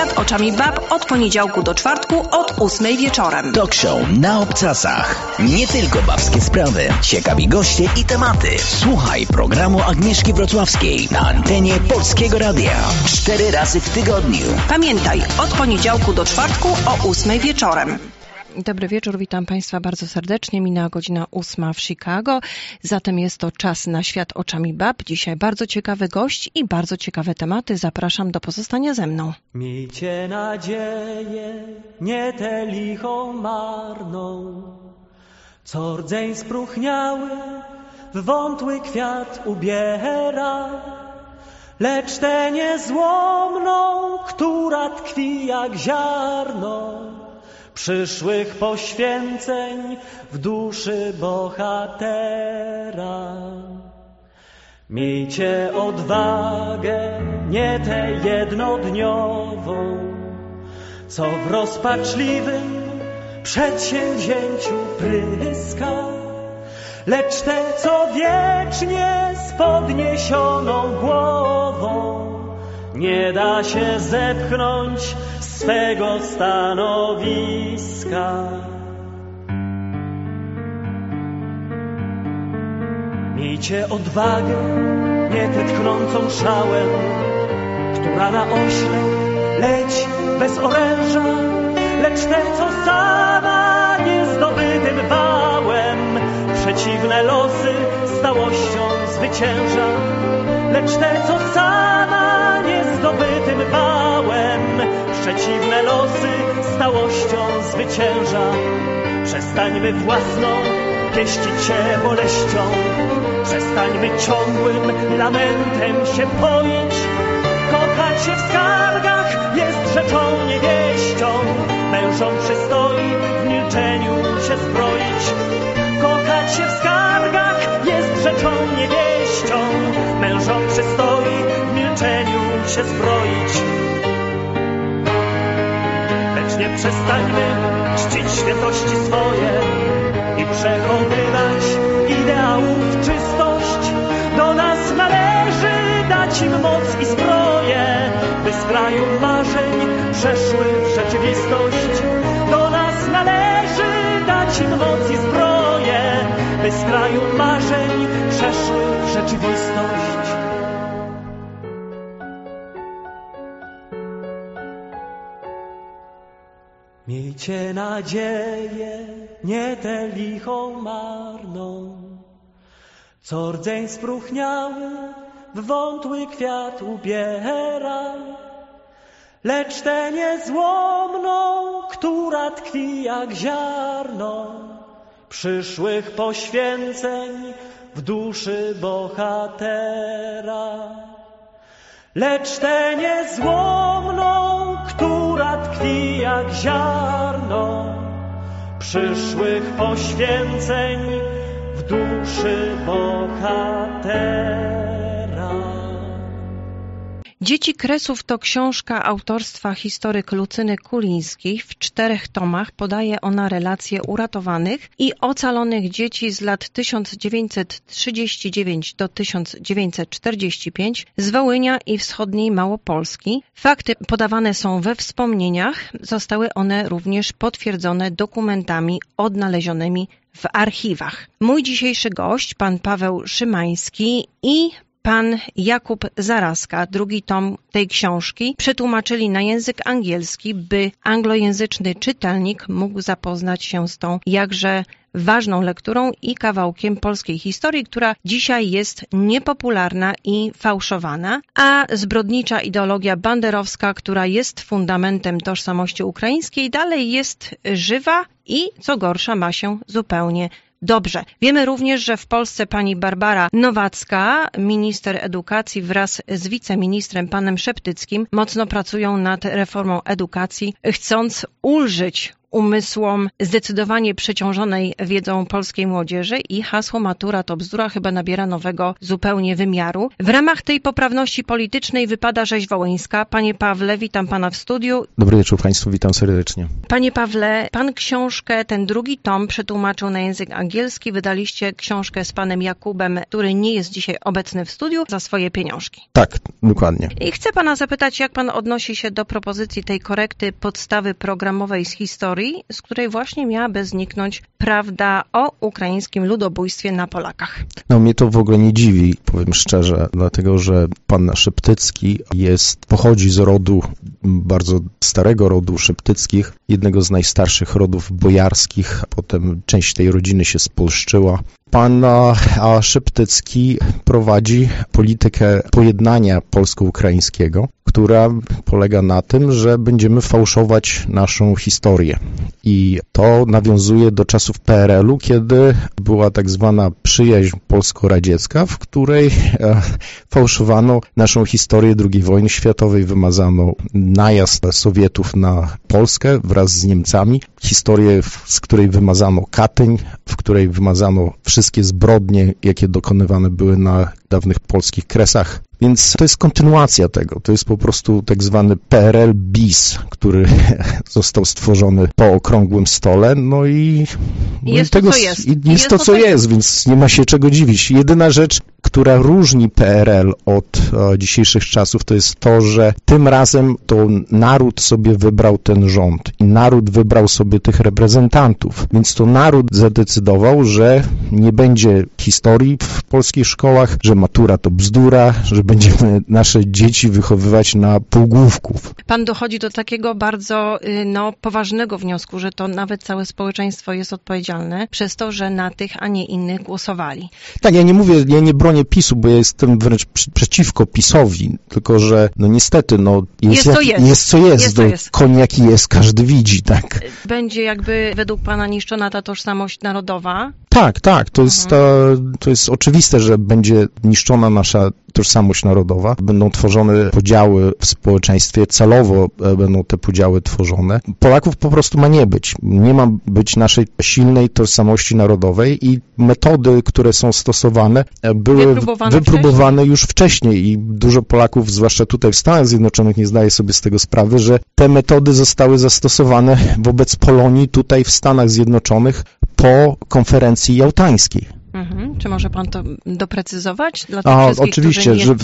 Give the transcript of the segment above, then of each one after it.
Świat oczami bab od poniedziałku do czwartku od 8 wieczorem. Talk show na obcasach. Nie tylko babskie sprawy, ciekawi goście i tematy. Słuchaj programu Agnieszki Wrocławskiej na antenie Polskiego Radia. 4 razy w tygodniu. Pamiętaj, od poniedziałku do czwartku o 8 wieczorem. Dobry wieczór, witam Państwa bardzo serdecznie. Minęła godzina 8 w Chicago, zatem jest to czas na Świat oczami bab. Dzisiaj bardzo ciekawy gość i bardzo ciekawe tematy. Zapraszam do pozostania ze mną. Miejcie nadzieję, nie tę lichą marną, co rdzeń spróchniały w wątły kwiat ubiera, lecz tę niezłomną, która tkwi jak ziarno przyszłych poświęceń w duszy bohatera. Miejcie odwagę, nie tę jednodniową, co w rozpaczliwym przedsięwzięciu pryska, lecz tę, co wiecznie z podniesioną głową nie da się zepchnąć swego stanowiska. Miejcie odwagę, nie tę tchnącą szałem, która na ośle leci bez oręża, lecz tę, co sama niezdobytym wałem przeciwne losy stałością zwycięża, lecz tę, co sama niezdobytym wałem przeciwne losy stałością zwycięża. Przestańmy własną pieścić się boleścią, przestańmy ciągłym lamentem się poić. Kochać się w skargach jest rzeczą niewieścią, mężom przystoi w milczeniu się zbroić. Kochać się w skargach jest rzeczą niewieścią, mężom przystoi w milczeniu się zbroić. Lecz nie przestańmy czcić świętości swoje i przechowywać ideałów czystość. Do nas należy dać im moc i zbroję, by z kraju marzeń przeszły w rzeczywistość. Do nas należy dać im moc i zbroję, by z kraju marzeń przeszły w rzeczywistość. Miejcie nadzieję, nie tę lichą marną, co rdzeń spróchniały w wątły kwiat ubiera, lecz tę niezłomną, która tkwi jak ziarno przyszłych poświęceń w duszy bohatera. Lecz tę niezłomną, która tkwi jak ziarno przyszłych poświęceń w duszy bohatera. Dzieci Kresów to książka autorstwa historyk Lucyny Kulińskiej. W 4 tomach podaje ona relacje uratowanych i ocalonych dzieci z lat 1939 do 1945 z Wołynia i wschodniej Małopolski. Fakty podawane są we wspomnieniach. Zostały one również potwierdzone dokumentami odnalezionymi w archiwach. Mój dzisiejszy gość, pan Paweł Szymański i pan Jakub Zarazka, 2 tom tej książki, przetłumaczyli na język angielski, by anglojęzyczny czytelnik mógł zapoznać się z tą jakże ważną lekturą i kawałkiem polskiej historii, która dzisiaj jest niepopularna i fałszowana, a zbrodnicza ideologia banderowska, która jest fundamentem tożsamości ukraińskiej, dalej jest żywa i, co gorsza, ma się zupełnie dobrze. Wiemy również, że w Polsce pani Barbara Nowacka, minister edukacji wraz z wiceministrem panem Szeptyckim mocno pracują nad reformą edukacji, chcąc ulżyć umysłom zdecydowanie przeciążonej wiedzą polskiej młodzieży i hasło matura to bzdura chyba nabiera nowego zupełnie wymiaru. W ramach tej poprawności politycznej wypada rzeź wołyńska. Panie Pawle, witam pana w studiu. Dobry wieczór Państwu, witam serdecznie. Panie Pawle, pan książkę, ten drugi tom przetłumaczył na język angielski. Wydaliście książkę z panem Jakubem, który nie jest dzisiaj obecny w studiu, za swoje pieniążki. Tak, dokładnie. I chcę pana zapytać, jak pan odnosi się do propozycji tej korekty podstawy programowej z historii, z której właśnie miałaby zniknąć prawda o ukraińskim ludobójstwie na Polakach. No mnie to w ogóle nie dziwi, powiem szczerze, dlatego że pan Szeptycki pochodzi z rodu, bardzo starego rodu Szeptyckich, jednego z najstarszych rodów bojarskich, potem część tej rodziny się spolszczyła. Pan Szeptycki prowadzi politykę pojednania polsko-ukraińskiego, która polega na tym, że będziemy fałszować naszą historię. I to nawiązuje do czasów PRL-u, kiedy była tak zwana przyjaźń polsko-radziecka, w której fałszowano naszą historię II wojny światowej, wymazano najazd Sowietów na Polskę wraz z Niemcami, historię, z której wymazano Katyń, w której wymazano wszystkie zbrodnie, jakie dokonywane były na dawnych polskich Kresach. Więc to jest kontynuacja tego. To jest po prostu tak zwany PRL bis, który został stworzony po okrągłym stole. No i jest tego, to, co jest. Jest to, co jest, więc nie ma się czego dziwić. Jedyna rzecz, która różni PRL od dzisiejszych czasów, to jest to, że tym razem to naród sobie wybrał ten rząd i naród wybrał sobie tych reprezentantów. Więc to naród zadecydował, że nie będzie historii w polskich szkołach, że matura to bzdura, że będziemy nasze dzieci wychowywać na półgłówków. Pan dochodzi do takiego bardzo poważnego wniosku, że to nawet całe społeczeństwo jest odpowiedzialne przez to, że na tych, a nie innych głosowali. Tak, ja nie bronię PiS-u, bo ja jestem wręcz przeciwko PiS-owi, tylko że niestety jest co jest. Koń jaki jest, każdy widzi, tak. Będzie jakby według pana niszczona ta tożsamość narodowa? Tak, to jest oczywiste, że będzie niszczona nasza tożsamość narodowa. Będą tworzone podziały w społeczeństwie, celowo będą te podziały tworzone. Polaków po prostu ma nie być. Nie ma być naszej silnej tożsamości narodowej i metody, które są stosowane, były wypróbowane już wcześniej i dużo Polaków, zwłaszcza tutaj w Stanach Zjednoczonych, nie zdaje sobie z tego sprawy, że te metody zostały zastosowane wobec Polonii tutaj w Stanach Zjednoczonych po konferencji jałtańskiej. Czy może pan to doprecyzować? Dla tych oczywiście, że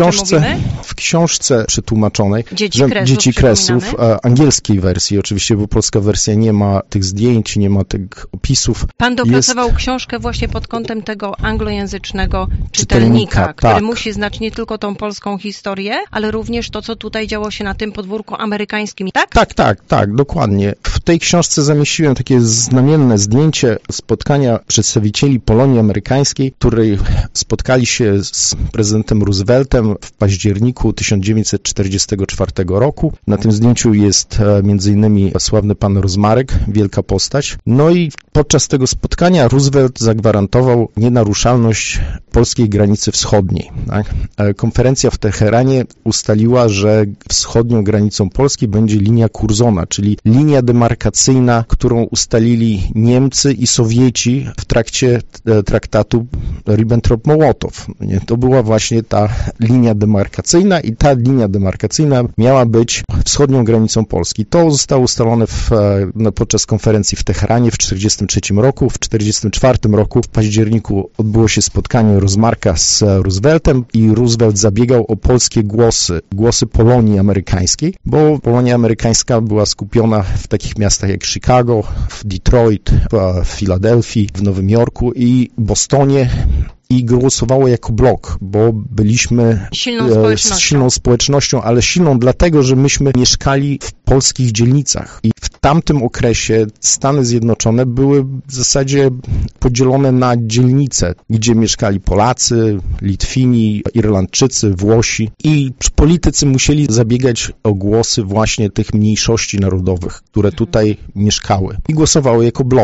w książce przetłumaczonej Dzieci Kresów, angielskiej wersji, oczywiście, bo polska wersja nie ma tych zdjęć, nie ma tych opisów. Pan dopracował książkę właśnie pod kątem tego anglojęzycznego czytelnika, który musi znać nie tylko tą polską historię, ale również to, co tutaj działo się na tym podwórku amerykańskim, tak? Tak, dokładnie. W tej książce zamieściłem takie znamienne zdjęcie spotkania przedstawicieli Polonii amerykańskiej, której spotkali się z prezydentem Rooseveltem w październiku 1944 roku. Na tym zdjęciu jest m.in. sławny pan Rozmarek, wielka postać. No i podczas tego spotkania Roosevelt zagwarantował nienaruszalność polskiej granicy wschodniej. Tak? Konferencja w Teheranie ustaliła, że wschodnią granicą Polski będzie linia Curzona, czyli linia demarkacyjna, którą ustalili Niemcy i Sowieci w trakcie traktatu Ribbentrop-Mołotow. To była właśnie ta linia demarkacyjna i ta linia demarkacyjna miała być wschodnią granicą Polski. To zostało ustalone podczas konferencji w Teheranie w 1943 roku. W 1944 roku w październiku odbyło się spotkanie Rozmarka z Rooseveltem i Roosevelt zabiegał o polskie głosy Polonii amerykańskiej, bo Polonia amerykańska była skupiona w takich miastach jak Chicago, w Detroit, w Filadelfii, w Nowym Jorku i Bostonie i głosowało jako blok, bo byliśmy silną społecznością, ale silną dlatego, że myśmy mieszkali w polskich dzielnicach i w tamtym okresie Stany Zjednoczone były w zasadzie podzielone na dzielnice, gdzie mieszkali Polacy, Litwini, Irlandczycy, Włosi i politycy musieli zabiegać o głosy właśnie tych mniejszości narodowych, które tutaj mieszkały i głosowały jako blok.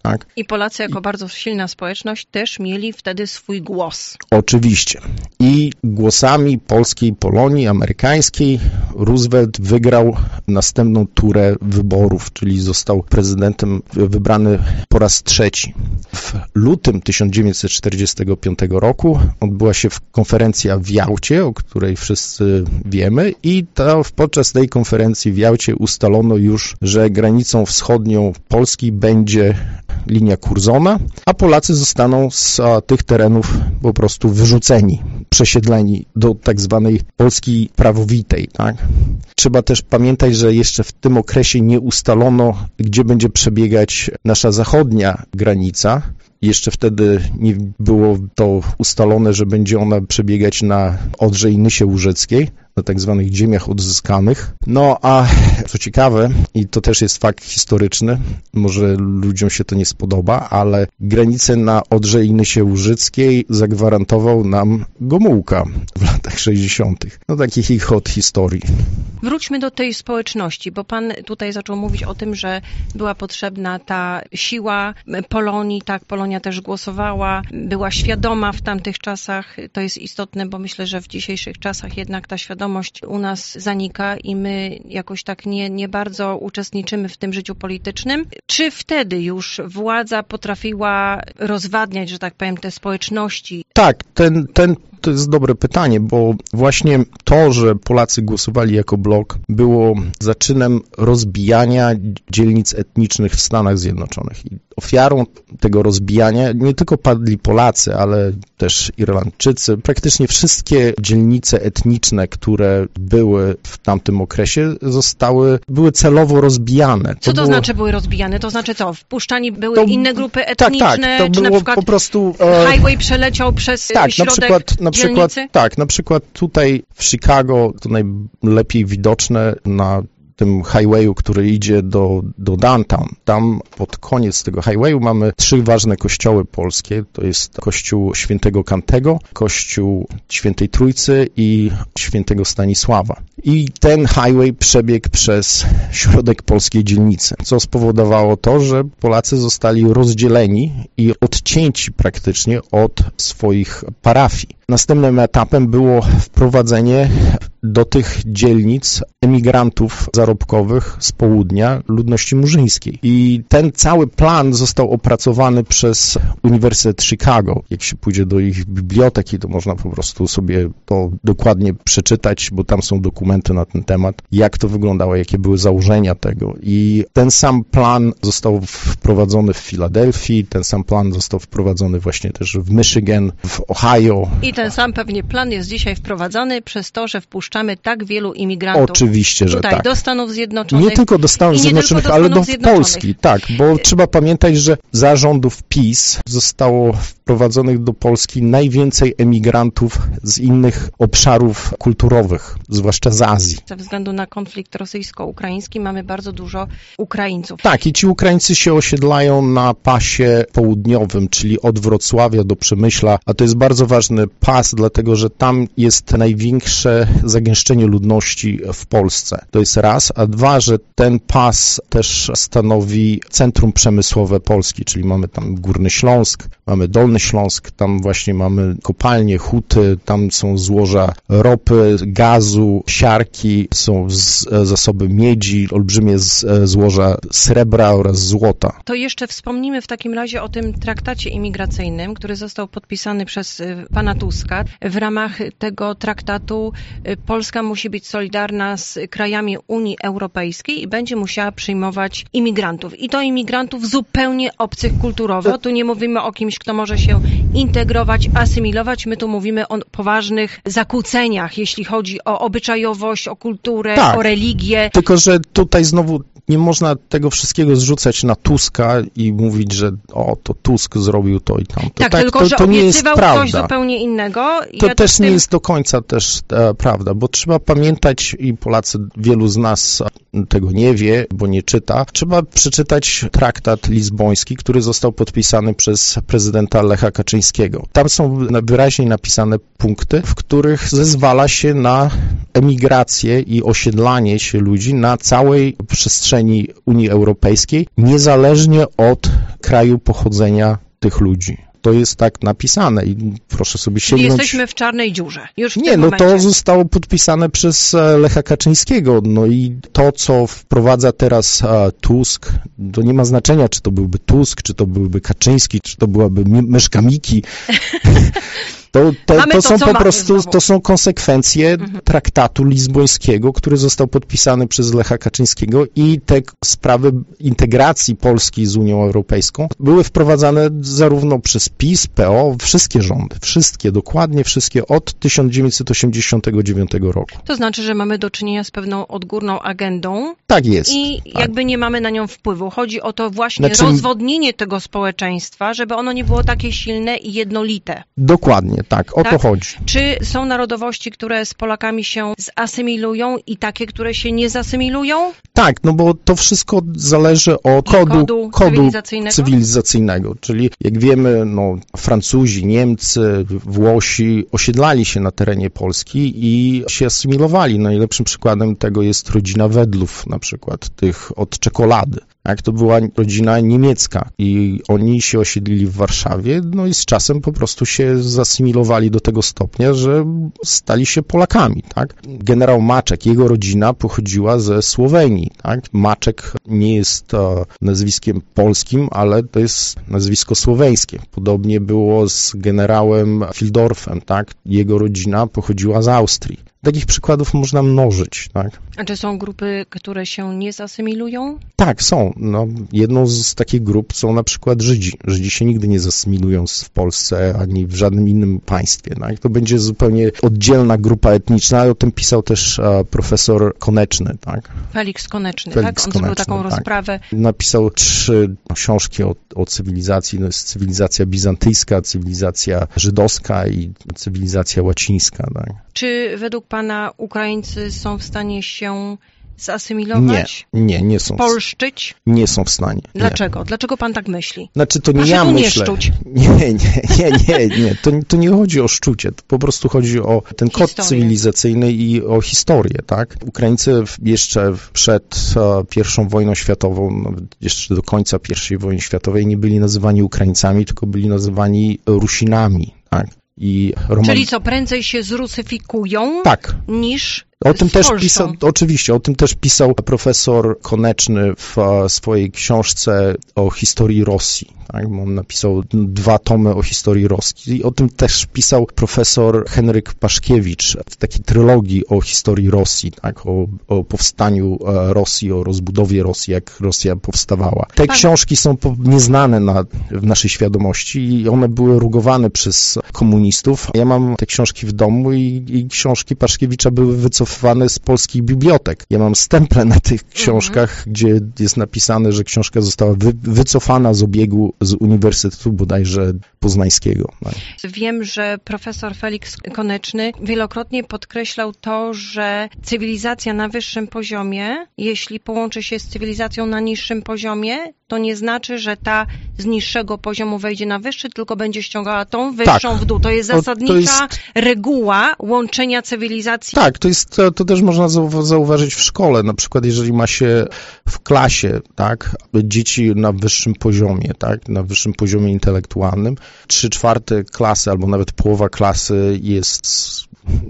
Tak? I Polacy jako bardzo silna społeczność też mieli wtedy swój głos. Oczywiście. I głosami polskiej Polonii amerykańskiej Roosevelt wygrał następną turę wyborów, czyli został prezydentem wybrany po raz trzeci. W lutym 1945 roku odbyła się konferencja w Jałcie, o której wszyscy wiemy, i podczas tej konferencji w Jałcie ustalono już, że granicą wschodnią Polski będzie linia Curzona, a Polacy zostaną z tych terenów po prostu wyrzuceni, przesiedleni do tak zwanej Polski prawowitej. Tak? Trzeba też pamiętać, że jeszcze w tym okresie nie ustalono, gdzie będzie przebiegać nasza zachodnia granica. Jeszcze wtedy nie było to ustalone, że będzie ona przebiegać na Odrze i Nysie Łużyckiej, na tak zwanych ziemiach odzyskanych. No a co ciekawe, i to też jest fakt historyczny, może ludziom się to nie spodoba, ale granicę na Odrze i Nysie Łużyckiej zagwarantował nam Gomułka w latach 60. No taki chichot historii. Wróćmy do tej społeczności, bo pan tutaj zaczął mówić o tym, że była potrzebna ta siła Polonii, tak, Polonia też głosowała, była świadoma w tamtych czasach. To jest istotne, bo myślę, że w dzisiejszych czasach jednak ta świadomość u nas zanika i my jakoś tak nie bardzo uczestniczymy w tym życiu politycznym. Czy wtedy już władza potrafiła rozwadniać, że tak powiem, te społeczności? Tak, to jest dobre pytanie, bo właśnie to, że Polacy głosowali jako blok, było zaczynem rozbijania dzielnic etnicznych w Stanach Zjednoczonych. I ofiarą tego rozbijania nie tylko padli Polacy, ale też Irlandczycy. Praktycznie wszystkie dzielnice etniczne, które były w tamtym okresie, były celowo rozbijane. Co to znaczy były rozbijane? To znaczy co? Wpuszczani były inne grupy etniczne? Tak, to czy było na przykład po prostu... highway przeleciał przez środek dzielnicy? Na przykład tutaj w Chicago, to najlepiej widoczne na tym highwayu, który idzie do downtown. Tam pod koniec tego highwayu mamy 3 ważne kościoły polskie. To jest kościół Świętego Kantego, kościół Świętej Trójcy i Świętego Stanisława. I ten highway przebiegł przez środek polskiej dzielnicy, co spowodowało to, że Polacy zostali rozdzieleni i odcięci praktycznie od swoich parafii. Następnym etapem było wprowadzenie do tych dzielnic emigrantów zarobkowych z południa, ludności murzyńskiej. I ten cały plan został opracowany przez Uniwersytet Chicago. Jak się pójdzie do ich biblioteki, to można po prostu sobie to dokładnie przeczytać, bo tam są dokumenty na ten temat, jak to wyglądało, jakie były założenia tego. I ten sam plan został wprowadzony w Filadelfii, ten sam plan został wprowadzony właśnie też w Michigan, w Ohio. I ten sam pewnie plan jest dzisiaj wprowadzany przez to, że wpuszczamy tak wielu imigrantów. Oczywiście, że tutaj, tak. do Stanów Zjednoczonych. Nie tylko do Stanów Zjednoczonych, ale do Polski. Tak, bo trzeba pamiętać, że za rządów PiS zostało wprowadzonych do Polski najwięcej emigrantów z innych obszarów kulturowych, zwłaszcza z Azji. Ze względu na konflikt rosyjsko-ukraiński mamy bardzo dużo Ukraińców. Tak, i ci Ukraińcy się osiedlają na pasie południowym, czyli od Wrocławia do Przemyśla, a to jest bardzo ważny pas, dlatego że tam jest największe zagęszczenie ludności w Polsce. To jest raz, a dwa, że ten pas też stanowi centrum przemysłowe Polski, czyli mamy tam Górny Śląsk, mamy Dolny Śląsk, tam właśnie mamy kopalnie, huty, tam są złoża ropy, gazu, siarki, są zasoby miedzi, olbrzymie złoża srebra oraz złota. To jeszcze wspomnimy w takim razie o tym traktacie imigracyjnym, który został podpisany przez pana Tuska. W ramach tego traktatu Polska musi być solidarna z krajami Unii Europejskiej i będzie musiała przyjmować imigrantów. I to imigrantów zupełnie obcych kulturowo. Tu nie mówimy o kimś, kto może się integrować, asymilować. My tu mówimy o poważnych zakłóceniach, jeśli chodzi o obyczajowość, o kulturę, tak, o religię. Tylko że tutaj znowu nie można tego wszystkiego zrzucać na Tuska i mówić, że to Tusk zrobił to i tamto. Tak, tylko że to nie jest coś prawda. zupełnie innego. To też nie jest do końca też prawda, bo trzeba pamiętać, i Polacy, wielu z nas tego nie wie, bo nie czyta, trzeba przeczytać traktat lizboński, który został podpisany przez prezydenta Lecha Kaczyńskiego. Tam są wyraźnie napisane punkty, w których zezwala się na emigrację i osiedlanie się ludzi na całej przestrzeni przestrzeni Unii Europejskiej, niezależnie od kraju pochodzenia tych ludzi. To jest tak napisane i proszę sobie sięgnąć... Czyli jesteśmy w czarnej dziurze. Już w Nie, tym momencie. To zostało podpisane przez Lecha Kaczyńskiego. No i to, co wprowadza teraz Tusk, to nie ma znaczenia, czy to byłby Tusk, czy to byłby Kaczyński, czy to byłaby myszka Miki. To są po prostu to są konsekwencje traktatu lizbońskiego, który został podpisany przez Lecha Kaczyńskiego i te sprawy integracji Polski z Unią Europejską były wprowadzane zarówno przez PiS, PO, wszystkie rządy, dokładnie wszystkie od 1989 roku. To znaczy, że mamy do czynienia z pewną odgórną agendą. Tak jest. I tak. jakby nie mamy na nią wpływu. Chodzi o to właśnie rozwodnienie tego społeczeństwa, żeby ono nie było takie silne i jednolite. Dokładnie. Tak, o to chodzi. Czy są narodowości, które z Polakami się zasymilują i takie, które się nie zasymilują? Tak, no bo to wszystko zależy od kodu cywilizacyjnego. Czyli jak wiemy, Francuzi, Niemcy, Włosi osiedlali się na terenie Polski i się asymilowali. Najlepszym przykładem tego jest rodzina Wedlów, na przykład, tych od czekolady. To była rodzina niemiecka i oni się osiedlili w Warszawie, i z czasem po prostu się zasymilowali do tego stopnia, że stali się Polakami, tak? Generał Maczek, jego rodzina pochodziła ze Słowenii, tak? Maczek nie jest nazwiskiem polskim, ale to jest nazwisko słoweńskie. Podobnie było z generałem Fildorfem, tak? Jego rodzina pochodziła z Austrii. Takich przykładów można mnożyć, tak? A czy są grupy, które się nie zasymilują? Tak, są. Jedną z takich grup są na przykład Żydzi. Żydzi się nigdy nie zasymilują w Polsce ani w żadnym innym państwie. Tak? To będzie zupełnie oddzielna grupa etniczna, ale o tym pisał też profesor Koneczny, tak? Felix Koneczny, tak? On zrobił taką rozprawę. Napisał 3 książki o cywilizacji. To jest cywilizacja bizantyjska, cywilizacja żydowska i cywilizacja łacińska, tak? Czy według pana Ukraińcy są w stanie się zasymilować? Nie są. Polszczyć? Nie są w stanie. Dlaczego? Nie. Dlaczego pan tak myśli? Znaczy to nie ja myślę. Nie szczuć. Nie. To nie chodzi o szczucie. To po prostu chodzi o ten kod cywilizacyjny i o historię, tak? Ukraińcy jeszcze przed I wojną światową, jeszcze do końca I wojny światowej nie byli nazywani Ukraińcami, tylko byli nazywani Rusinami, tak? Czyli co, prędzej się zrusyfikują niż o tym też pisał, oczywiście, o tym też pisał profesor Koneczny w swojej książce o historii Rosji. Tak? On napisał 2 tomy o historii Rosji. I o tym też pisał profesor Henryk Paszkiewicz w takiej trylogii o historii Rosji, tak? O powstaniu Rosji, o rozbudowie Rosji, jak Rosja powstawała. Te książki są nieznane w naszej świadomości i one były rugowane przez komunistów. Ja mam te książki w domu i książki Paszkiewicza były wycofane z polskich bibliotek. Ja mam stemple na tych książkach, gdzie jest napisane, że książka została wycofana z obiegu z Uniwersytetu bodajże Poznańskiego. Tak. Wiem, że profesor Felix Koneczny wielokrotnie podkreślał to, że cywilizacja na wyższym poziomie, jeśli połączy się z cywilizacją na niższym poziomie, to nie znaczy, że ta z niższego poziomu wejdzie na wyższy, tylko będzie ściągała tą wyższą w dół. To jest zasadnicza reguła łączenia cywilizacji. Tak, to też można zauważyć w szkole. Na przykład, jeżeli ma się w klasie, tak, dzieci na wyższym poziomie, tak, na wyższym poziomie intelektualnym, 3/4 klasy albo nawet połowa klasy jest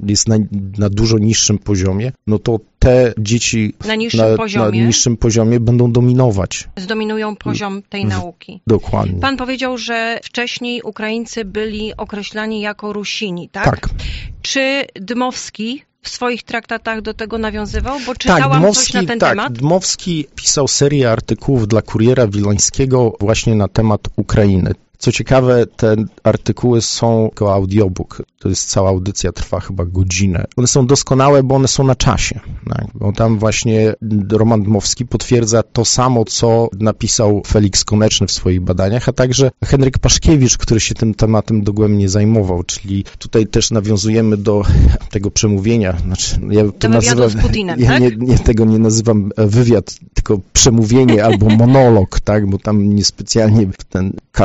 na dużo niższym poziomie, to te dzieci na niższym poziomie będą dominować. Zdominują poziom tej nauki. Dokładnie. Pan powiedział, że wcześniej Ukraińcy byli określani jako Rusini, tak? Tak. Czy Dmowski w swoich traktatach do tego nawiązywał? Bo czytałam coś na ten temat. Dmowski pisał serię artykułów dla Kuriera Wileńskiego właśnie na temat Ukrainy. Co ciekawe, te artykuły są jako audiobook. To jest cała audycja, trwa chyba godzinę. One są doskonałe, bo one są na czasie. Tak? Bo tam właśnie Roman Dmowski potwierdza to samo, co napisał Felix Koneczny w swoich badaniach, a także Henryk Paszkiewicz, który się tym tematem dogłębnie zajmował. Czyli tutaj też nawiązujemy do tego przemówienia. Znaczy, ja to wywiadu z Putinem, tak? Tego nie nazywam wywiad, tylko przemówienie albo monolog, tak? Bo tam niespecjalnie ten Carlson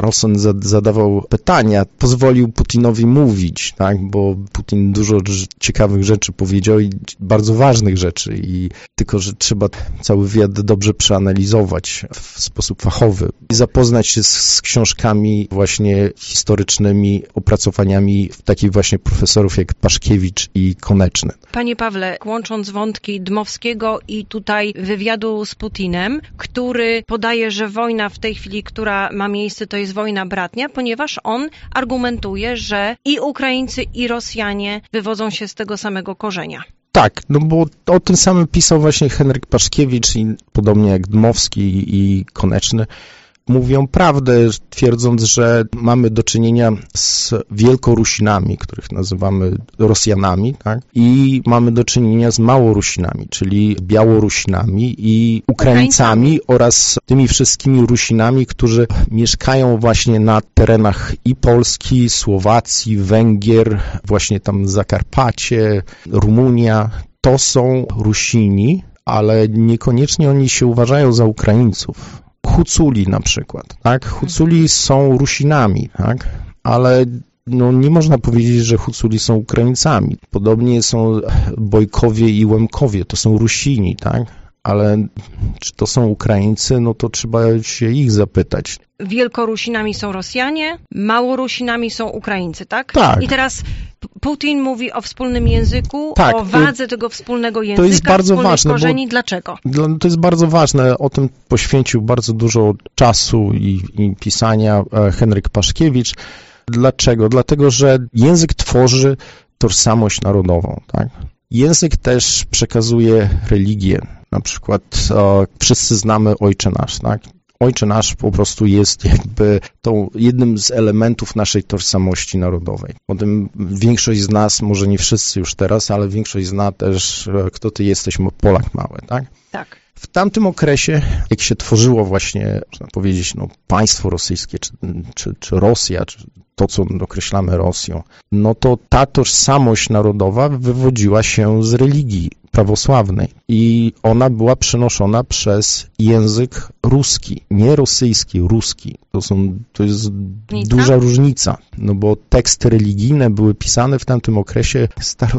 zadawał pytania, pozwolił Putinowi mówić, tak? Bo Putin dużo ciekawych rzeczy powiedział i bardzo ważnych rzeczy, i tylko, że trzeba cały wywiad dobrze przeanalizować w sposób fachowy i zapoznać się z książkami właśnie historycznymi, opracowaniami takich właśnie profesorów jak Paszkiewicz i Koneczny. Panie Pawle, łącząc wątki Dmowskiego i tutaj wywiadu z Putinem, który podaje, że wojna w tej chwili, która ma miejsce, to jest wojna bratnia, ponieważ on argumentuje, że i Ukraińcy, i Rosjanie wywodzą się z tego samego korzenia. Tak, no bo o tym samym pisał właśnie Henryk Paszkiewicz i podobnie jak Dmowski i Koneczny. Mówią prawdę, twierdząc, że mamy do czynienia z Wielkorusinami, których nazywamy Rosjanami, tak? I mamy do czynienia z Małorusinami, czyli Białorusinami i Ukraińcami oraz tymi wszystkimi Rusinami, którzy mieszkają właśnie na terenach i Polski, Słowacji, Węgier, właśnie tam Zakarpacie, Rumunia. To są Rusini, ale niekoniecznie oni się uważają za Ukraińców. Huculi na przykład, tak? Huculi są Rusinami, tak? Ale no, nie można powiedzieć, że Huculi są Ukraińcami. Podobnie są Bojkowie i Łemkowie, to są Rusini, tak? Ale czy to są Ukraińcy, no to trzeba się ich zapytać. Wielkorusinami są Rosjanie, Małorusinami są Ukraińcy, tak? Tak. I teraz Putin mówi o wspólnym języku, tak, o wadze tego wspólnego języka, to jest bardzo ważne, korzeni. Dlaczego? To jest bardzo ważne. O tym poświęcił bardzo dużo czasu i pisania Henryk Paszkiewicz. Dlaczego? Dlatego, że język tworzy tożsamość narodową, tak? Język też przekazuje religię. Na przykład wszyscy znamy Ojcze Nasz, tak? Ojcze Nasz po prostu jest jakby jednym z elementów naszej tożsamości narodowej. Potem większość z nas, może nie wszyscy już teraz, ale większość zna też, kto ty jesteś, Polak mały, tak? Tak. W tamtym okresie, jak się tworzyło właśnie, można powiedzieć, no, państwo rosyjskie, czy Rosja, czy to, co określamy Rosją, no to ta tożsamość narodowa wywodziła się z religii prawosławnej i ona była przenoszona przez język ruski, nie rosyjski, ruski. To jest duża różnica, no bo teksty religijne były pisane w tamtym okresie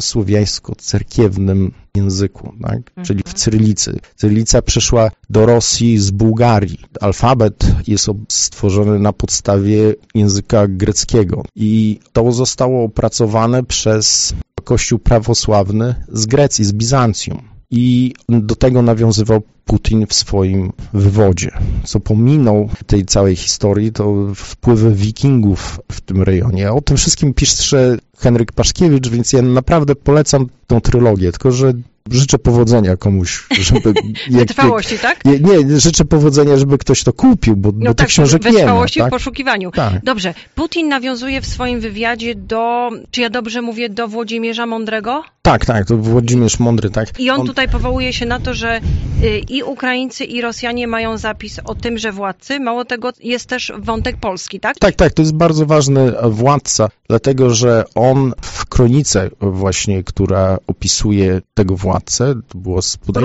starosłowiańsko-cerkiewnym języku, tak? Czyli w cyrylicy. Cyrylica przyszła do Rosji z Bułgarii. Alfabet jest stworzony na podstawie języka greckiego i to zostało opracowane przez Kościół prawosławny z Grecji, z Bizancjum. I do tego nawiązywał Putin w swoim wywodzie. Co pominął tej całej historii, to wpływy wikingów w tym rejonie. O tym wszystkim pisze Henryk Paszkiewicz, więc ja naprawdę polecam tą trylogię, tylko że życzę powodzenia komuś, żeby... Wytrwałości, tak? Nie, życzę powodzenia, żeby ktoś to kupił, bo tak, tych książek nie ma. Wytrwałości tak? w poszukiwaniu. Tak. Dobrze. Putin nawiązuje w swoim wywiadzie czy ja dobrze mówię, do Włodzimierza Mądrego? Tak, to Włodzimierz Mądry, tak. I on tutaj powołuje się na to, że i Ukraińcy, i Rosjanie mają zapis o tymże władcy. Mało tego, jest też wątek polski, tak? Tak, to jest bardzo ważny władca, dlatego, że on w kronice właśnie, która opisuje tego władcę, to było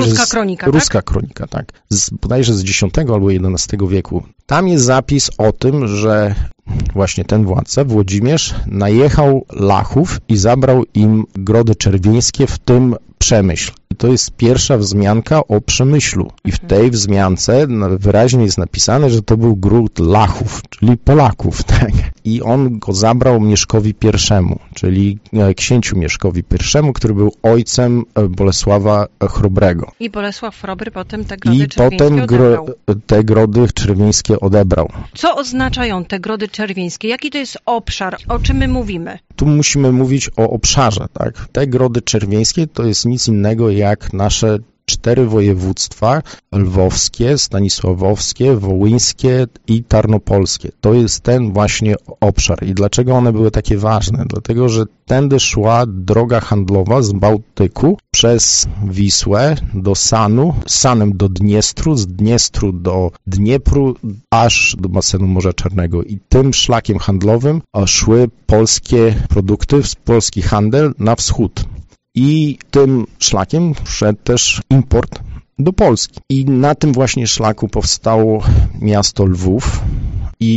Ruska kronika, tak? Bodajże z X albo XI wieku. Tam jest zapis o tym, że właśnie ten władca, Włodzimierz, najechał Lachów i zabrał im grody czerwieńskie, w tym Przemyśl. I to jest pierwsza wzmianka o Przemyślu. I w tej wzmiance wyraźnie jest napisane, że to był gród Lachów, czyli Polaków, tak? I on go zabrał Mieszkowi I, czyli księciu Mieszkowi I, który był ojcem Bolesława Chrobrego. I Bolesław Chrobry potem te grody czerwieńskie odebrał. Te grody czerwieńskie odebrał. Co oznaczają te grody czerwieńskie? Jaki to jest obszar? O czym my mówimy? Tu musimy mówić o obszarze, tak? Te grody czerwieńskie to jest nic innego jak nasze 4 województwa: lwowskie, stanisławowskie, wołyńskie i tarnopolskie. To jest ten właśnie obszar. I dlaczego one były takie ważne? Dlatego, że tędy szła droga handlowa z Bałtyku przez Wisłę do Sanu, z Sanem do Dniestru, z Dniestru do Dniepru, aż do basenu Morza Czarnego. I tym szlakiem handlowym szły polskie produkty, polski handel na wschód. I tym szlakiem szedł też import do Polski. I na tym właśnie szlaku powstało miasto Lwów i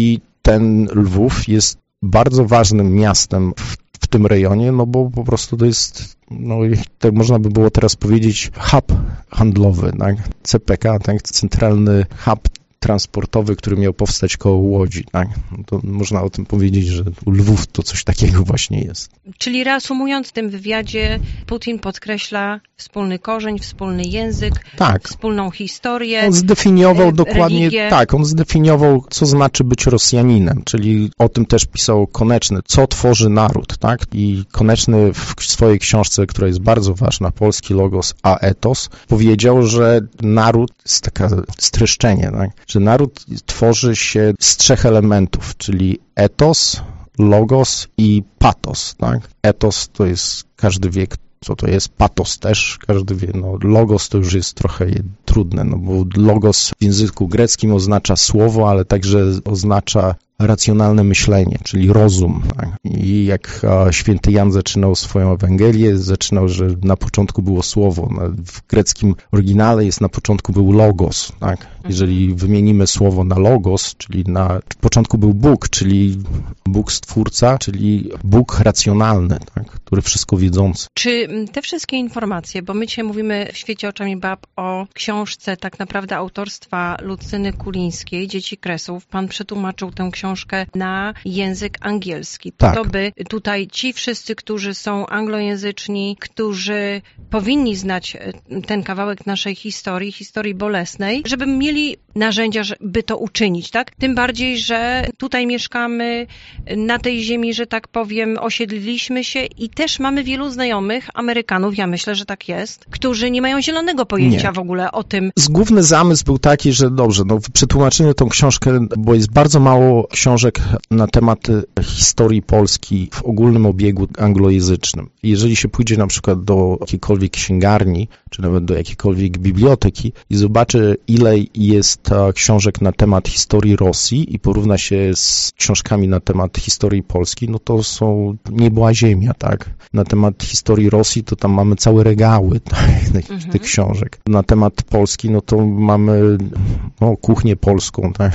ten Lwów jest bardzo ważnym miastem w tym rejonie, no bo po prostu to jest, no tak można by było teraz powiedzieć, hub handlowy, tak? CPK, tak? Centralny hub transportowy, który miał powstać koło Łodzi, tak? To można o tym powiedzieć, że Lwów to coś takiego właśnie jest. Czyli reasumując, w tym wywiadzie Putin podkreśla wspólny korzeń, wspólny język, wspólną historię. On zdefiniował dokładnie, religię. on zdefiniował, co znaczy być Rosjaninem, czyli o tym też pisał Koneczny, co tworzy naród, tak? I Koneczny w swojej książce, która jest bardzo ważna, Polski Logos a Etos, powiedział, że naród jest takie streszczenie, tak? Że naród tworzy się z 3 elementów, czyli etos, logos i patos, tak? Etos to jest, każdy wie, co to jest, patos też, każdy wie, no logos to już jest trochę trudne, no bo logos w języku greckim oznacza słowo, ale także oznacza racjonalne myślenie, czyli rozum. Tak? I jak święty Jan zaczynał swoją Ewangelię, zaczynał, że na początku było słowo. W greckim oryginale jest na początku był logos. Tak? Jeżeli wymienimy słowo na logos, czyli na początku był Bóg, czyli Bóg Stwórca, czyli Bóg racjonalny, tak? Który wszystko wiedzący. Czy te wszystkie informacje, bo my dzisiaj mówimy w Świecie oczami bab o książce tak naprawdę autorstwa Lucyny Kulińskiej, Dzieci Kresów. Pan przetłumaczył tę książkę na język angielski. Tak. To by tutaj ci wszyscy, którzy są anglojęzyczni, którzy powinni znać ten kawałek naszej historii bolesnej, żeby mieli narzędzia, żeby to uczynić, tak? Tym bardziej, że tutaj mieszkamy na tej ziemi, że tak powiem, osiedliliśmy się i też mamy wielu znajomych Amerykanów, ja myślę, że tak jest, którzy nie mają zielonego pojęcia w ogóle o tym. Główny zamysł był taki, że dobrze, no przetłumaczymy tą książkę, bo jest bardzo mało książek na temat historii Polski w ogólnym obiegu anglojęzycznym. Jeżeli się pójdzie na przykład do jakiejkolwiek księgarni, czy nawet do jakiejkolwiek biblioteki i zobaczy, ile jest książek na temat historii Rosji i porówna się z książkami na temat historii Polski, no to są niebła ziemia, tak? Na temat historii Rosji to tam mamy całe regały tych książek. Na temat Polski, no to mamy kuchnię polską, tak?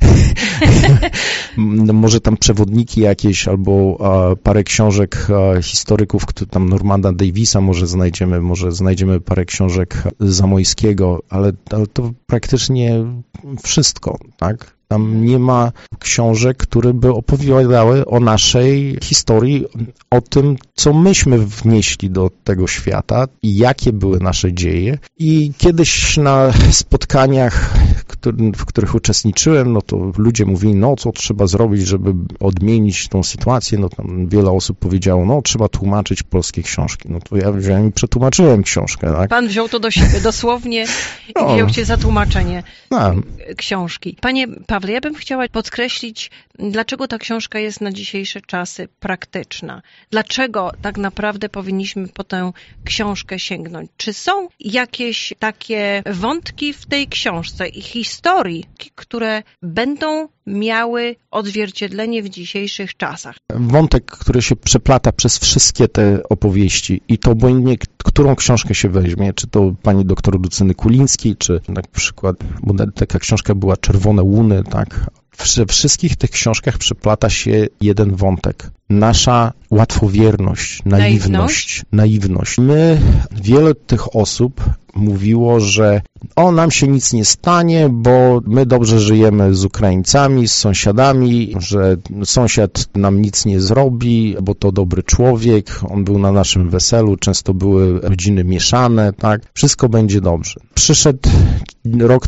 Może tam przewodniki jakieś albo parę książek historyków, tam Normanda Davisa może znajdziemy parę książek Zamojskiego, ale to praktycznie wszystko, tak? Tam nie ma książek, które by opowiadały o naszej historii, o tym, co myśmy wnieśli do tego świata i jakie były nasze dzieje. I kiedyś na spotkaniach, w których uczestniczyłem, no to ludzie mówili, no co trzeba zrobić, żeby odmienić tą sytuację. No tam wiele osób powiedziało, no trzeba tłumaczyć polskie książki. No to ja wziąłem i przetłumaczyłem książkę. Tak? Pan wziął to do siebie dosłownie i wziął się za tłumaczenie książki. Panie Pawle, ja bym chciała podkreślić, dlaczego ta książka jest na dzisiejsze czasy praktyczna. Dlaczego tak naprawdę powinniśmy po tę książkę sięgnąć? Czy są jakieś takie wątki w tej książce i historii, które będą miały odzwierciedlenie w dzisiejszych czasach? Wątek, który się przeplata przez wszystkie te opowieści i to obojętnie, którą książkę się weźmie, czy to pani doktor Lucyny Kulińskiej, czy na przykład, bo taka książka była Czerwone Łuny, tak? We wszystkich tych książkach przeplata się jeden wątek. Nasza łatwowierność, naiwność. Wiele tych osób mówiło, że nam się nic nie stanie, bo my dobrze żyjemy z Ukraińcami, z sąsiadami, że sąsiad nam nic nie zrobi, bo to dobry człowiek, on był na naszym weselu, często były rodziny mieszane, tak? Wszystko będzie dobrze. Przyszedł rok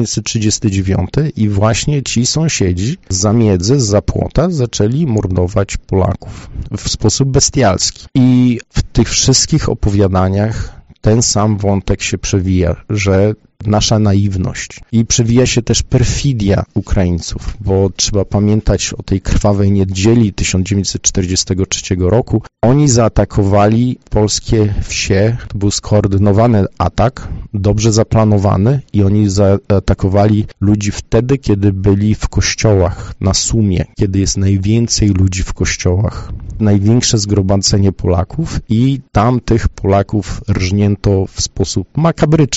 1939 i właśnie ci sąsiedzi zza miedzy, zza płota zaczęli mordować Polaków w sposób bestialski. I w tych wszystkich opowiadaniach ten sam wątek się przewija, że nasza naiwność i przewija się też perfidia Ukraińców, bo trzeba pamiętać o tej krwawej niedzieli 1943 roku. Oni zaatakowali polskie wsie, to był skoordynowany atak, dobrze zaplanowany i oni zaatakowali ludzi wtedy, kiedy byli w kościołach na Sumie, kiedy jest najwięcej ludzi w kościołach. Największe zgromadzenie Polaków i tam tych Polaków rżnięto w sposób makabryczny.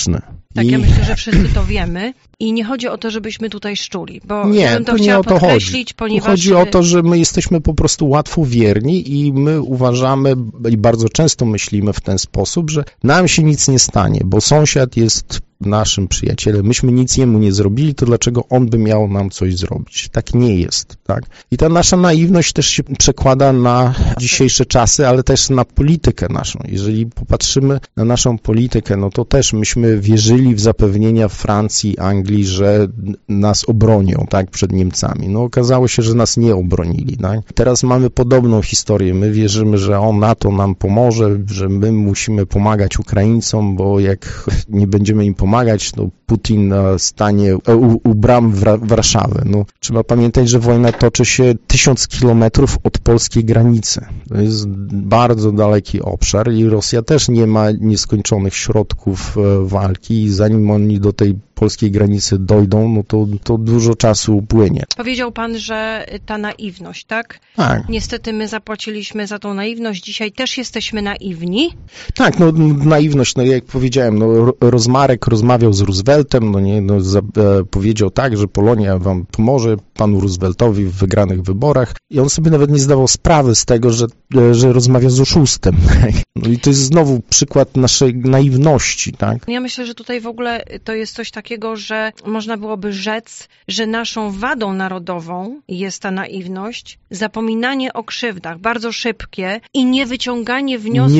Tak, ja myślę, że wszyscy to wiemy i nie chodzi o to, żebyśmy tutaj szczuli, bo nie, ja bym to nie chciała o to podkreślić, chodzi. ponieważ... Tu chodzi o to, że my jesteśmy po prostu łatwowierni i my uważamy i bardzo często myślimy w ten sposób, że nam się nic nie stanie, bo sąsiad jest naszym przyjacielem, myśmy nic jemu nie zrobili, to dlaczego on by miał nam coś zrobić? Tak nie jest, tak? I ta nasza naiwność też się przekłada na dzisiejsze czasy, ale też na politykę naszą. Jeżeli popatrzymy na naszą politykę, no to też myśmy wierzyli w zapewnienia Francji, Anglii, że nas obronią, tak, przed Niemcami. No okazało się, że nas nie obronili, tak? Teraz mamy podobną historię. My wierzymy, że NATO nam pomoże, że my musimy pomagać Ukraińcom, bo jak nie będziemy im pomagać, to Putin stanie u bram Warszawy. No, trzeba pamiętać, że wojna toczy się 1000 kilometrów od polskiej granicy. To jest bardzo daleki obszar i Rosja też nie ma nieskończonych środków walki i zanim oni do tej polskiej granicy dojdą, no to dużo czasu upłynie. Powiedział pan, że ta naiwność, tak? Tak. Niestety my zapłaciliśmy za tą naiwność. Dzisiaj też jesteśmy naiwni. Tak, no naiwność, no jak powiedziałem, no Rozmarek rozmawiał z Rooseveltem, powiedział tak, że Polonia wam pomoże, panu Rooseveltowi w wygranych wyborach i on sobie nawet nie zdawał sprawy z tego, że rozmawia z oszustem. No i to jest znowu przykład naszej naiwności, tak? Ja myślę, że tutaj w ogóle to jest coś takiego, że można byłoby rzec, że naszą wadą narodową jest ta naiwność, zapominanie o krzywdach, bardzo szybkie i niewyciąganie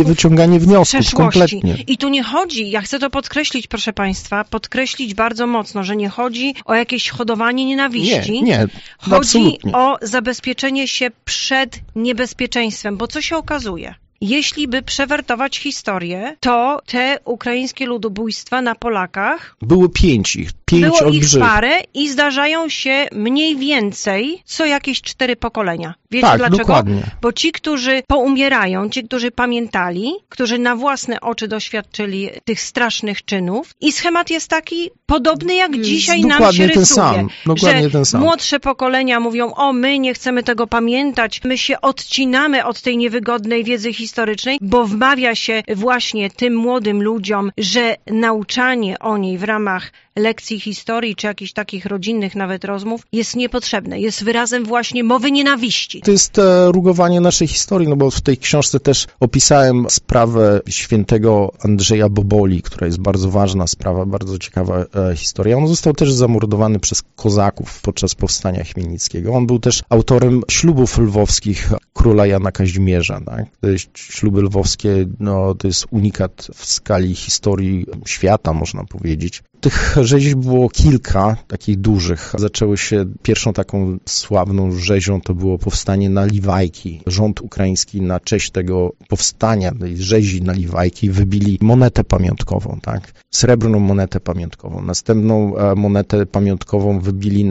wniosków kompletnie. I tu nie chodzi, ja chcę to podkreślić, proszę państwa, podkreślić bardzo mocno, że nie chodzi o jakieś hodowanie nienawiści. Nie, chodzi absolutnie. o zabezpieczenie się przed niebezpieczeństwem, bo co się okazuje? Jeśli by przewertować historię, to te ukraińskie ludobójstwa na Polakach... Było 5 ich. Było ich parę i zdarzają się mniej więcej co jakieś 4 pokolenia. Wiecie tak, dlaczego? Dokładnie. Bo ci, którzy poumierają, ci, którzy pamiętali, którzy na własne oczy doświadczyli tych strasznych czynów i schemat jest taki podobny jak dzisiaj nam się rysuje. Dokładnie ten sam. Młodsze pokolenia mówią, my nie chcemy tego pamiętać, my się odcinamy od tej niewygodnej wiedzy historycznej, bo wmawia się właśnie tym młodym ludziom, że nauczanie o niej w ramach lekcji historii, czy jakichś takich rodzinnych nawet rozmów jest niepotrzebne. Jest wyrazem właśnie mowy nienawiści. To jest rugowanie naszej historii, no bo w tej książce też opisałem sprawę świętego Andrzeja Boboli, która jest bardzo ważna sprawa, bardzo ciekawa historia. On został też zamordowany przez kozaków podczas powstania chmielnickiego. On był też autorem ślubów lwowskich króla Jana Kazimierza. Tak? Śluby lwowskie, no, to jest unikat w skali historii świata, można powiedzieć. Tych rzeźb było kilka, takich dużych. Zaczęły się, pierwszą taką sławną rzezią to było powstanie na Liwajki. Rząd ukraiński na cześć tego powstania, tej rzezi na Liwajki wybili monetę pamiątkową, tak? Srebrną monetę pamiątkową. Następną monetę pamiątkową wybili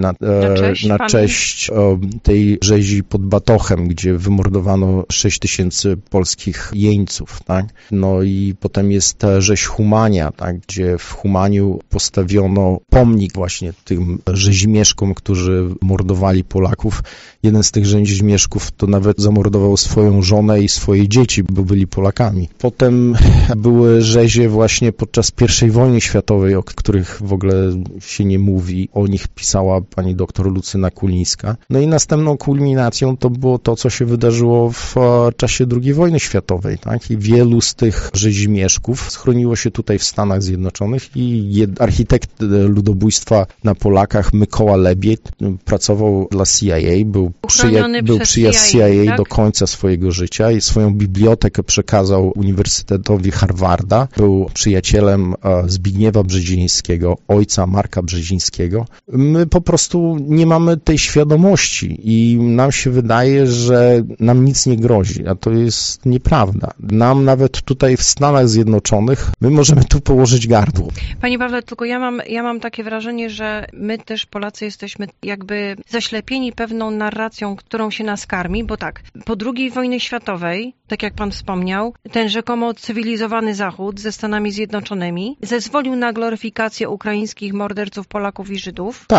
na cześć tej rzezi pod Batochem, gdzie wymordowano 6000 polskich jeńców, tak? No i potem jest rzeź Humania, tak? Gdzie w Humaniu postawiono pomnik właśnie tym rzezimieszkom, którzy mordowali Polaków. Jeden z tych rzezimieszków to nawet zamordował swoją żonę i swoje dzieci, bo byli Polakami. Potem były rzezie właśnie podczas I wojny światowej, o których w ogóle się nie mówi. O nich pisała pani doktor Lucyna Kulińska. No i następną kulminacją to było to, co się wydarzyło w czasie II wojny światowej, tak? I wielu z tych rzezimieszków schroniło się tutaj w Stanach Zjednoczonych i architekt ludobójstwa na Polakach Mykoła Lebied pracował dla CIA, był przyjaciel CIA tak? do końca swojego życia i swoją bibliotekę przekazał Uniwersytetowi Harvarda. Był przyjacielem Zbigniewa Brzezińskiego, ojca Marka Brzezińskiego. My po prostu nie mamy tej świadomości i nam się wydaje, że nam nic nie grozi, a to jest nieprawda. Nam nawet tutaj w Stanach Zjednoczonych my możemy tu położyć gardło. Panie Pawle, tylko ja mam takie wrażenie, że my też Polacy jesteśmy jakby zaślepieni pewną narracją, którą się nas karmi, bo tak, po II wojnie światowej, tak jak pan wspomniał, ten rzekomo cywilizowany Zachód ze Stanami Zjednoczonymi zezwolił na gloryfikację ukraińskich morderców Polaków i Żydów. Tak.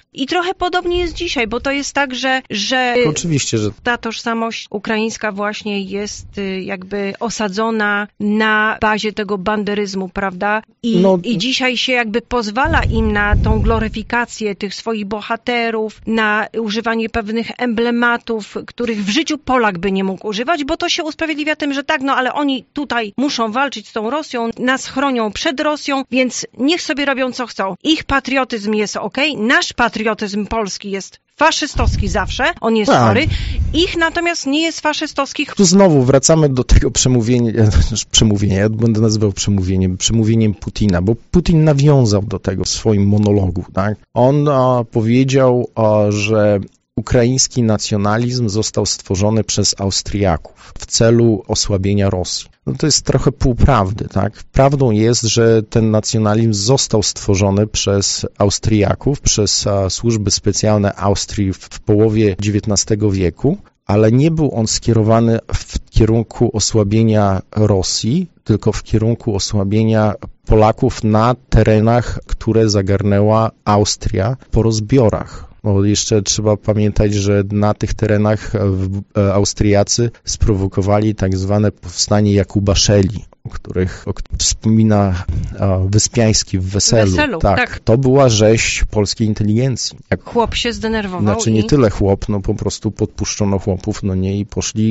I trochę podobnie jest dzisiaj, bo to jest tak, że oczywiście, że ta tożsamość ukraińska właśnie jest jakby osadzona na bazie tego banderyzmu, prawda? I dzisiaj się jakby pozwala im na tą gloryfikację tych swoich bohaterów, na używanie pewnych emblematów, których w życiu Polak by nie mógł używać, bo to się usprawiedliwia tym, że tak, ale oni tutaj muszą walczyć z tą Rosją, nas chronią przed Rosją, więc niech sobie robią co chcą. Ich patriotyzm jest okej, nasz patriotyzm polski jest faszystowski zawsze, on jest chory. Ich natomiast nie jest faszystowski. Tu znowu wracamy do tego przemówienia, ja będę nazywał przemówieniem Putina, bo Putin nawiązał do tego w swoim monologu, tak? On powiedział, że ukraiński nacjonalizm został stworzony przez Austriaków w celu osłabienia Rosji. No to jest trochę półprawdy, tak? Prawdą jest, że ten nacjonalizm został stworzony przez Austriaków, przez służby specjalne Austrii w połowie XIX wieku, ale nie był on skierowany w kierunku osłabienia Rosji, tylko w kierunku osłabienia Polaków na terenach, które zagarnęła Austria po rozbiorach. Bo jeszcze trzeba pamiętać, że na tych terenach Austriacy sprowokowali tak zwane powstanie Jakubaszeli, o których wspomina Wyspiański w Weselu. Tak. To była rzeź polskiej inteligencji. Chłop się zdenerwował. Znaczy nie tyle chłop, po prostu podpuszczono chłopów, i poszli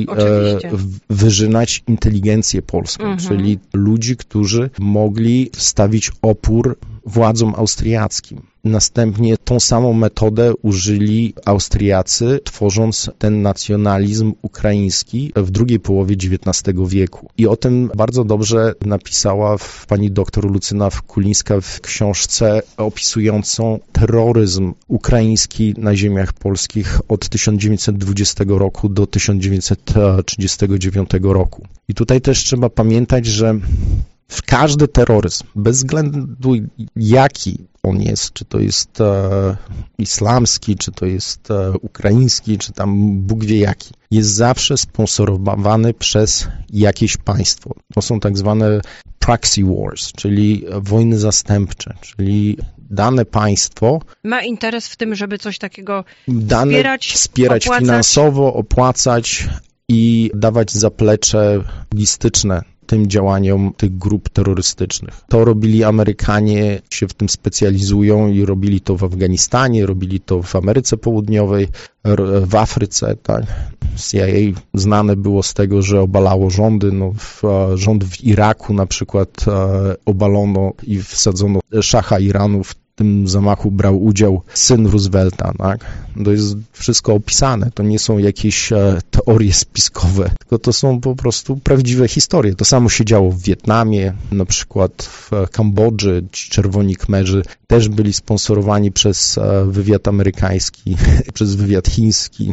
wyżynać inteligencję polską, czyli ludzi, którzy mogli stawić opór władzom austriackim. Następnie tą samą metodę użyli Austriacy, tworząc ten nacjonalizm ukraiński w drugiej połowie XIX wieku. I o tym bardzo dobrze napisała pani doktor Lucyna Kulińska w książce opisującą terroryzm ukraiński na ziemiach polskich od 1920 roku do 1939 roku. I tutaj też trzeba pamiętać, że każdy terroryzm, bez względu jaki on jest, czy to jest islamski, czy to jest ukraiński, czy tam Bóg wie jaki, jest zawsze sponsorowany przez jakieś państwo. To są tak zwane proxy wars, czyli wojny zastępcze, czyli dane państwo ma interes w tym, żeby coś takiego wspierać opłacać. Finansowo, opłacać i dawać zaplecze logistyczne tym działaniom tych grup terrorystycznych. To robili Amerykanie, się w tym specjalizują i robili to w Afganistanie, robili to w Ameryce Południowej, w Afryce, tak. CIA znane było z tego, że obalało rządy, rząd w Iraku na przykład obalono i wsadzono szacha Iranu. W tym zamachu brał udział syn Roosevelta, tak? To jest wszystko opisane, to nie są jakieś teorie spiskowe, tylko to są po prostu prawdziwe historie. To samo się działo w Wietnamie, na przykład w Kambodży, ci czerwoni Khmerzy też byli sponsorowani przez wywiad amerykański, przez wywiad chiński.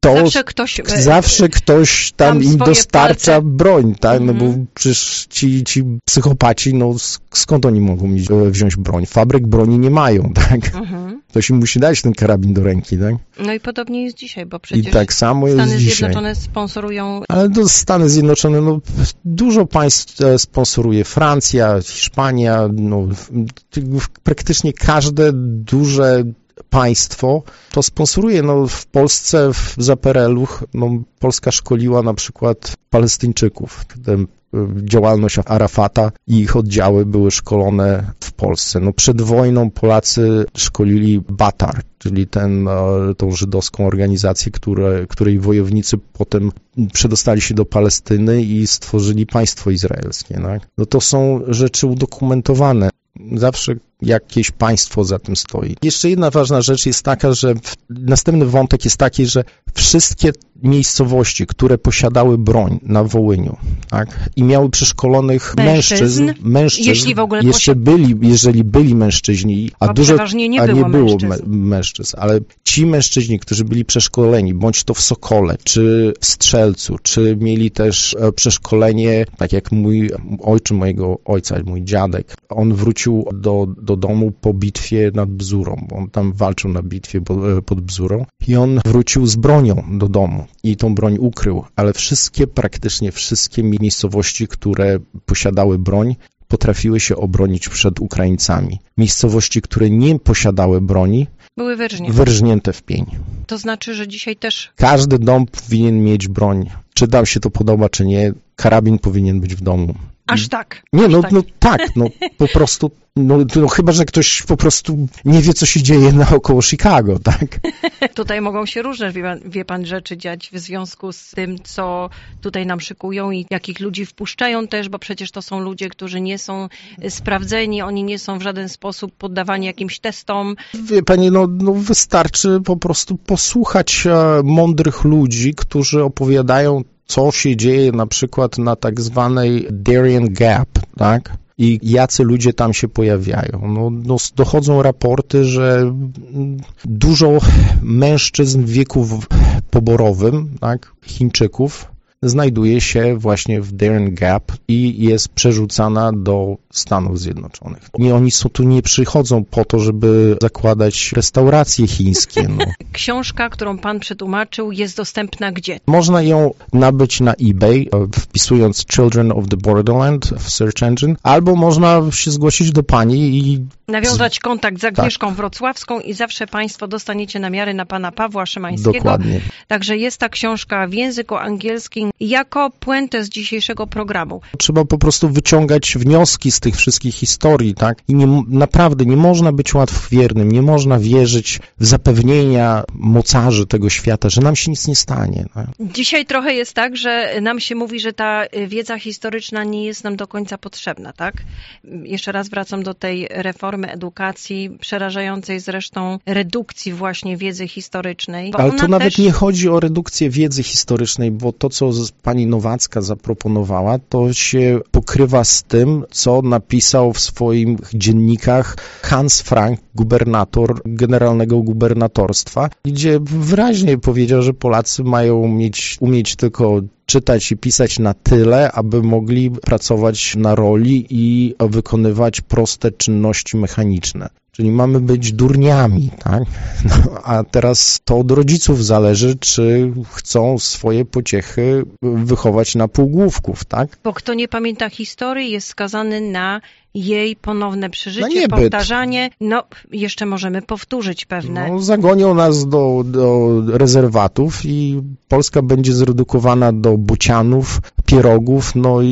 Zawsze ktoś tam im dostarcza broń, tak? Bo przecież ci psychopaci, skąd oni mogą wziąć broń? Fabryk broni nie mają, tak? Ktoś im musi dać ten karabin do ręki, tak? No i podobnie jest dzisiaj, bo przecież tak samo Stany jest Zjednoczone sponsorują... Ale to Stany Zjednoczone, dużo państw sponsoruje. Francja, Hiszpania, praktycznie każde duże państwo to sponsoruje. W Polsce za PRL-u Polska szkoliła na przykład Palestyńczyków. Działalność Arafata i ich oddziały były szkolone w Polsce. Przed wojną Polacy szkolili Batar, czyli tą żydowską organizację, której wojownicy potem przedostali się do Palestyny i stworzyli państwo izraelskie. Tak? To są rzeczy udokumentowane. Zawsze jakieś państwo za tym stoi. Jeszcze jedna ważna rzecz jest taka, że następny wątek jest taki, że wszystkie miejscowości, które posiadały broń na Wołyniu, tak, i miały przeszkolonych mężczyzn jeśli w ogóle jeżeli byli mężczyźni, a nie było mężczyzn, ale ci mężczyźni, którzy byli przeszkoleni, bądź to w Sokole, czy w Strzelcu, czy mieli też przeszkolenie, tak jak mojego ojca, mój dziadek, on wrócił do domu po bitwie nad Bzurą, bo on tam walczył na bitwie pod Bzurą i on wrócił z bronią do domu i tą broń ukrył, ale praktycznie wszystkie miejscowości, które posiadały broń, potrafiły się obronić przed Ukraińcami. Miejscowości, które nie posiadały broni, Były wyrżnięte w pień. To znaczy, że dzisiaj też... Każdy dom powinien mieć broń. Czy nam się to podoba, czy nie, karabin powinien być w domu. Aż tak. Nie, po prostu, chyba, że ktoś po prostu nie wie, co się dzieje naokoło Chicago, tak? Tutaj mogą się różne, wie pan, rzeczy dziać w związku z tym, co tutaj nam szykują i jakich ludzi wpuszczają też, bo przecież to są ludzie, którzy nie są sprawdzeni, oni nie są w żaden sposób poddawani jakimś testom. Wie pani, wystarczy po prostu posłuchać mądrych ludzi, którzy opowiadają, co się dzieje na przykład na tak zwanej Darien Gap, tak? I jacy ludzie tam się pojawiają. Dochodzą raporty, że dużo mężczyzn w wieku poborowym, tak, Chińczyków, znajduje się właśnie w Darien Gap i jest przerzucana do Stanów Zjednoczonych. Oni tu nie przychodzą po to, żeby zakładać restauracje chińskie. Książka, którą pan przetłumaczył, jest dostępna gdzie? Można ją nabyć na eBay, wpisując Children of the Borderland w Search Engine, albo można się zgłosić do pani i nawiązać kontakt z Agnieszką Wrocławską i zawsze państwo dostaniecie namiary na pana Pawła Szymańskiego. Dokładnie. Także jest ta książka w języku angielskim jako puentę z dzisiejszego programu. Trzeba po prostu wyciągać wnioski z tych wszystkich historii, tak? I naprawdę nie można być łatwowiernym, nie można wierzyć w zapewnienia mocarzy tego świata, że nam się nic nie stanie. Tak? Dzisiaj trochę jest tak, że nam się mówi, że ta wiedza historyczna nie jest nam do końca potrzebna, tak? Jeszcze raz wracam do tej reformy edukacji, przerażającej zresztą redukcji właśnie wiedzy historycznej. Ale to nawet nie chodzi o redukcję wiedzy historycznej, bo to, co pani Nowacka zaproponowała, to się pokrywa z tym, co napisał w swoich dziennikach Hans Frank, gubernator generalnego gubernatorstwa, gdzie wyraźnie powiedział, że Polacy mają umieć tylko czytać i pisać na tyle, aby mogli pracować na roli i wykonywać proste czynności mechaniczne. Czyli mamy być durniami, tak? A teraz to od rodziców zależy, czy chcą swoje pociechy wychować na półgłówków, tak? Bo kto nie pamięta historii, jest skazany na jej ponowne przeżycie, powtarzanie. Jeszcze możemy powtórzyć pewne. Zagonią nas do rezerwatów i Polska będzie zredukowana do bocianów, pierogów,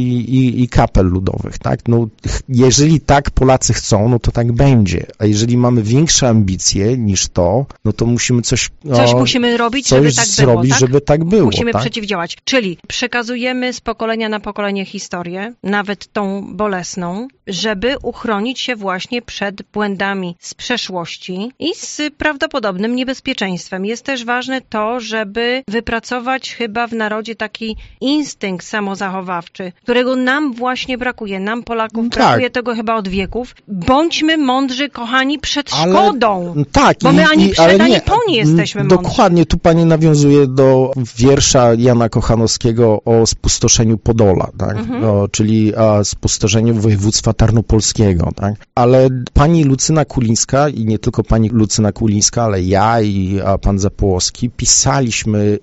i kapel ludowych, tak? Jeżeli tak Polacy chcą, to tak będzie. A jeżeli mamy większe ambicje niż to, to musimy coś musimy robić, żeby tak było, tak? Żeby tak było. Musimy tak? przeciwdziałać. Czyli przekazujemy z pokolenia na pokolenie historię, nawet tą bolesną, żeby uchronić się właśnie przed błędami z przeszłości i z prawdopodobnym niebezpieczeństwem. Jest też ważne to, żeby wypracować chyba w narodzie taki instynkt samozachowawczy, którego nam właśnie brakuje. Nam, Polaków, brakuje tego chyba od wieków. Bądźmy mądrzy, kochani, przed szkodą. Tak. Bo my ani przed, ani po nie jesteśmy mądrzy. Dokładnie. Tu pani nawiązuje do wiersza Jana Kochanowskiego o spustoszeniu Podola, tak? Czyli spustoszeniu województwa tarnopolskiego, tak? Ale pani Lucyna Kulińska i nie tylko pani Lucyna Kulińska, ale ja i pan Zapołowski pisaliśmy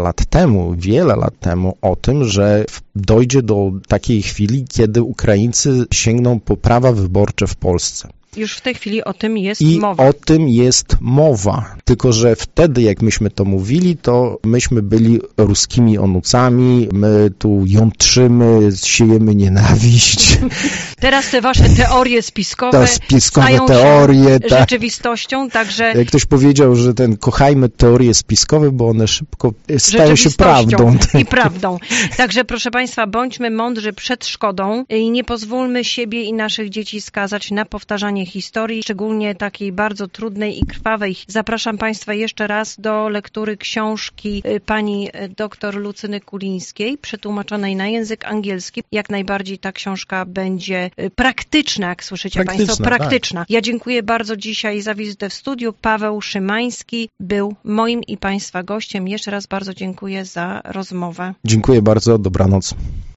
wiele lat temu o tym, że dojdzie do takiej chwili, kiedy Ukraińcy sięgną po prawa wyborcze w Polsce. Już w tej chwili o tym jest mowa. I o tym jest mowa. Tylko że wtedy, jak myśmy to mówili, to myśmy byli ruskimi onucami, my tu jątrzymy, siejemy nienawiść. Teraz te wasze teorie spiskowe stają teorie, się rzeczywistością, także... Jak ktoś powiedział, że kochajmy teorie spiskowe, bo one szybko stają się prawdą. I prawdą. Także proszę państwa, bądźmy mądrzy przed szkodą i nie pozwólmy siebie i naszych dzieci skazać na powtarzanie historii, szczególnie takiej bardzo trudnej i krwawej. Zapraszam państwa jeszcze raz do lektury książki pani dr Lucyny Kulińskiej, przetłumaczonej na język angielski. Jak najbardziej ta książka będzie praktyczna, jak słyszycie państwo, praktyczna. Tak. Ja dziękuję bardzo dzisiaj za wizytę w studiu. Paweł Szymański był moim i państwa gościem. Jeszcze raz bardzo dziękuję za rozmowę. Dziękuję bardzo, dobranoc.